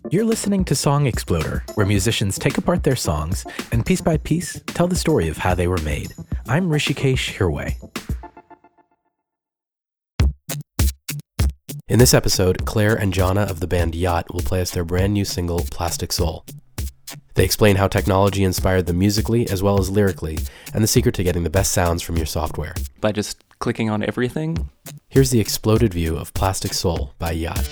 You're listening to Song Exploder, where musicians take apart their songs and piece by piece tell the story of how they were made. I'm Rishikesh Hirway. In this episode, Claire and Jana of the band Yacht will play us their brand new single, Plastic Soul. They explain how technology inspired them musically as well as lyrically, and the secret to getting the best sounds from your software. By just clicking on everything. Here's the exploded view of Plastic Soul by Yacht.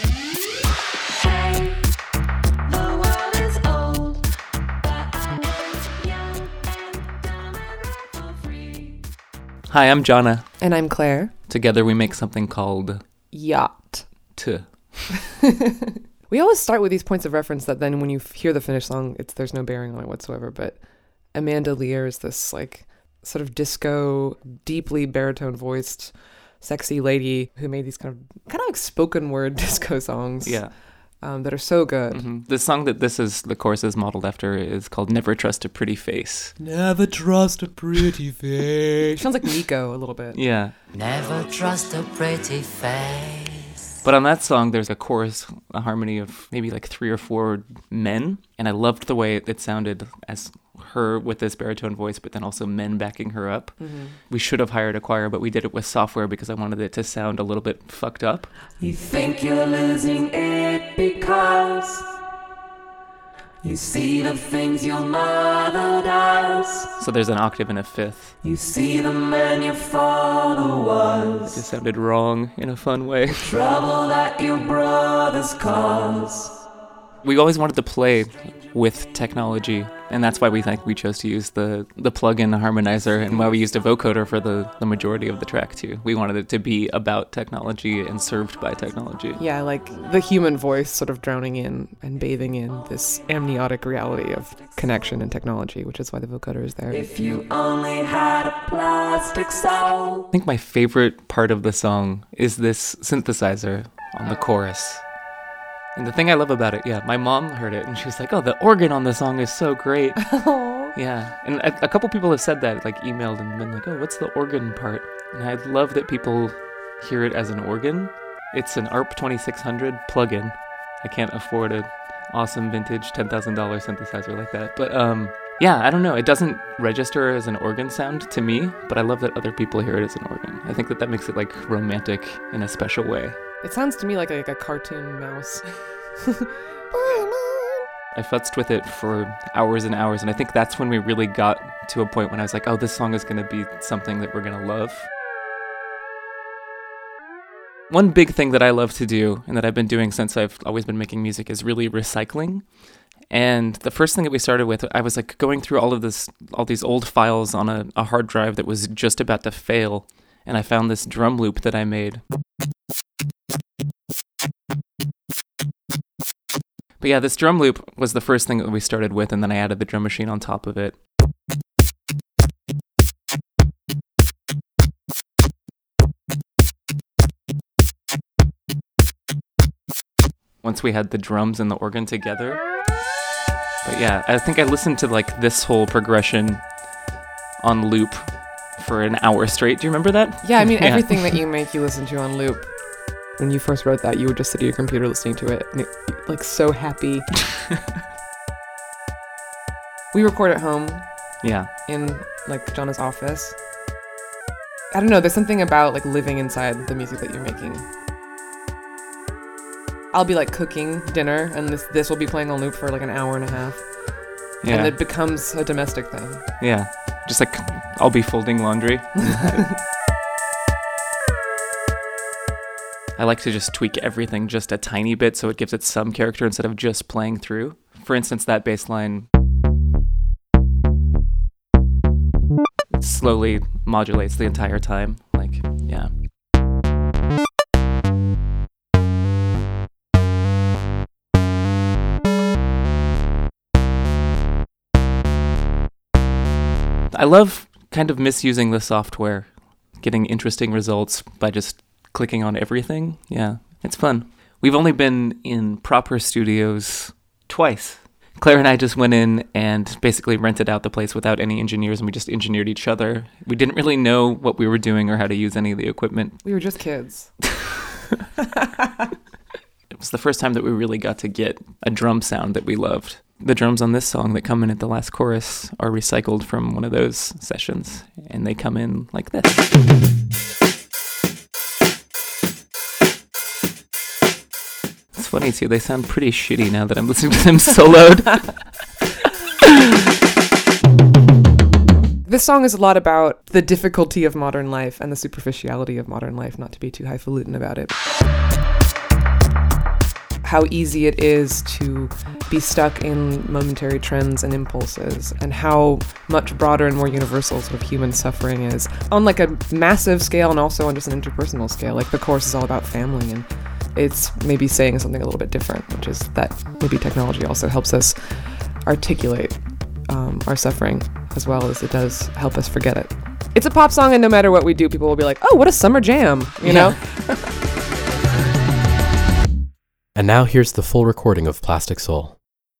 Hi, I'm Jana. And I'm Claire. Together we make something called Yacht. We always start with these points of reference that then when you hear the finished song, there's no bearing on it whatsoever. But Amanda Lear is this like sort of disco, deeply baritone voiced, sexy lady who made these kind of like spoken word disco songs. Yeah. That are so good. Mm-hmm. The song that the chorus is modeled after is called Never Trust a Pretty Face. Never trust a pretty face. Sounds like Nico a little bit. Yeah. Never trust a pretty face. But on that song, there's a chorus, a harmony of maybe like 3 or 4 men. And I loved the way it sounded as her with this baritone voice, but then also men backing her up. Mm-hmm. We should have hired a choir, but we did it with software because I wanted it to sound a little bit fucked up. You think you're losing it because you see the things your mother does. So there's an octave and a fifth. You see the man your father was. It sounded wrong in a fun way. Trouble that your brothers cause. We always wanted to play with technology, and that's why we chose to use the plug-in harmonizer and why we used a vocoder for the majority of the track too. We wanted it to be about technology and served by technology. Yeah, like the human voice sort of drowning in and bathing in this amniotic reality of connection and technology, which is why the vocoder is there. If you only had a plastic soul. I think my favorite part of the song is this synthesizer on the chorus. And the thing I love about it, my mom heard it and she was like, oh, the organ on the song is so great. Yeah. And a couple people have said that, like emailed and been like, oh, what's the organ part? And I love that people hear it as an organ. It's an ARP 2600 plugin. I can't afford an awesome vintage $10,000 synthesizer like that. But I don't know. It doesn't register as an organ sound to me, but I love that other people hear it as an organ. I think that makes it like romantic in a special way. It sounds to me like a cartoon mouse. I futzed with it for hours and hours, and I think that's when we really got to a point when I was like, oh, this song is going to be something that we're going to love. One big thing that I love to do, and that I've been doing since I've always been making music, is really recycling. And the first thing that we started with, I was like going through all these old files on a hard drive that was just about to fail, and I found this drum loop that I made. But yeah, this drum loop was the first thing that we started with, and then I added the drum machine on top of it. Once we had the drums and the organ together. But yeah, I think I listened to like this whole progression on loop for an hour straight. Do you remember that? Yeah, I mean, everything that you make, you listen to on loop. When you first wrote that, you would just sit at your computer listening to it, and you're like so happy. We record at home. Yeah. In like Jana's office. I don't know, there's something about like living inside the music that you're making. I'll be like cooking dinner, and this will be playing on loop for like an hour and a half. Yeah. And it becomes a domestic thing. Yeah. Just like I'll be folding laundry. I like to just tweak everything just a tiny bit so it gives it some character instead of just playing through. For instance, that bass line slowly modulates the entire time. Like, yeah. I love kind of misusing the software, getting interesting results by just clicking on everything. Yeah, it's fun. We've only been in proper studios twice. Claire and I just went in and basically rented out the place without any engineers, and we just engineered each other. We didn't really know what we were doing or how to use any of the equipment. We were just kids. It's the first time that we really got to get a drum sound that we loved. The drums on this song that come in at the last chorus are recycled from one of those sessions, and they come in like this. It's funny too, they sound pretty shitty now that I'm listening to them soloed. This song is a lot about the difficulty of modern life and the superficiality of modern life, not to be too highfalutin about it. How easy it is to be stuck in momentary trends and impulses, and how much broader and more universal sort of human suffering is on like a massive scale and also on just an interpersonal scale. Like the chorus is all about family, and it's maybe saying something a little bit different, which is that maybe technology also helps us articulate our suffering as well as it does help us forget it. It's a pop song, and no matter what we do, people will be like, oh, what a summer jam, you know? And now here's the full recording of Plastic Soul.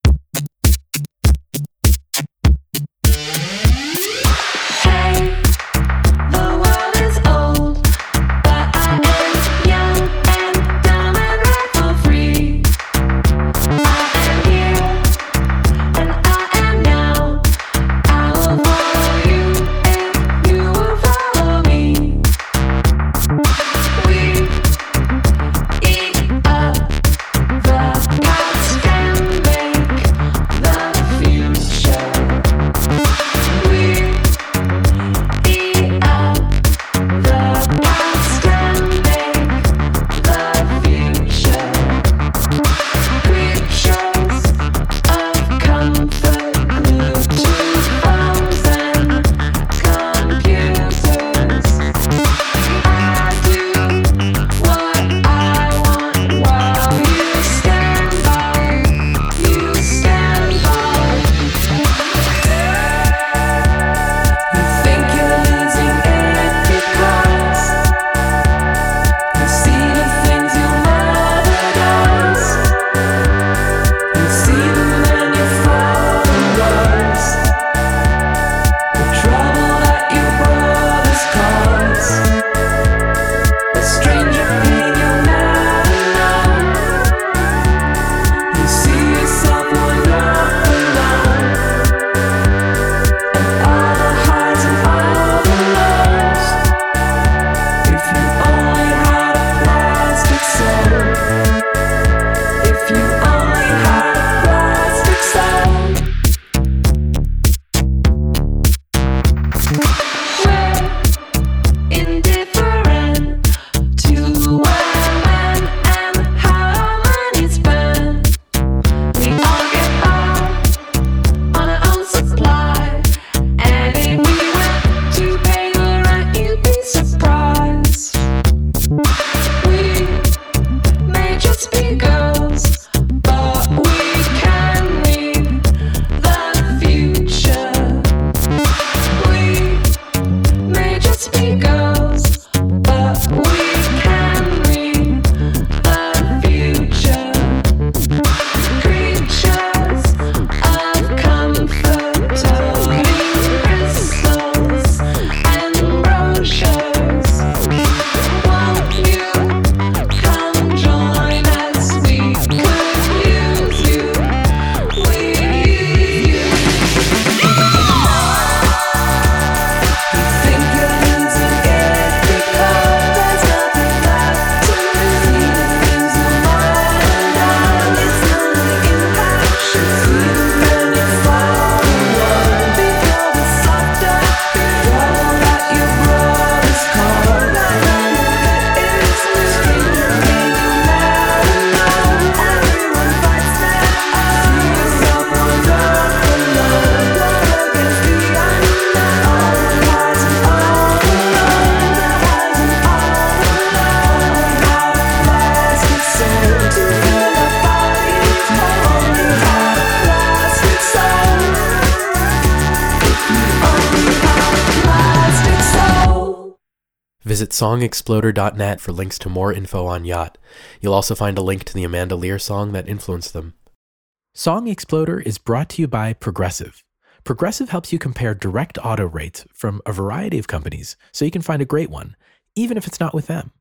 Visit songexploder.net for links to more info on Yacht. You'll also find a link to the Amanda Lear song that influenced them. Song Exploder is brought to you by Progressive. Progressive helps you compare direct auto rates from a variety of companies so you can find a great one, even if it's not with them.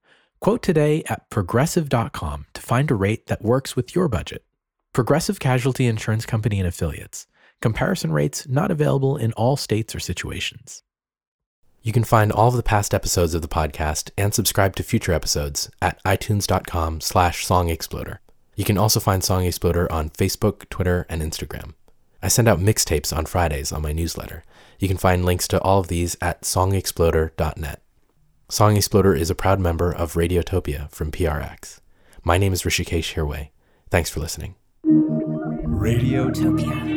Quote today at Progressive.com to find a rate that works with your budget. Progressive Casualty Insurance Company and Affiliates. Comparison rates not available in all states or situations. You can find all of the past episodes of the podcast and subscribe to future episodes at itunes.com/songexploder. You can also find Song Exploder on Facebook, Twitter, and Instagram. I send out mixtapes on Fridays on my newsletter. You can find links to all of these at songexploder.net. Song Exploder is a proud member of Radiotopia from PRX. My name is Rishikesh Hirway. Thanks for listening. Radiotopia.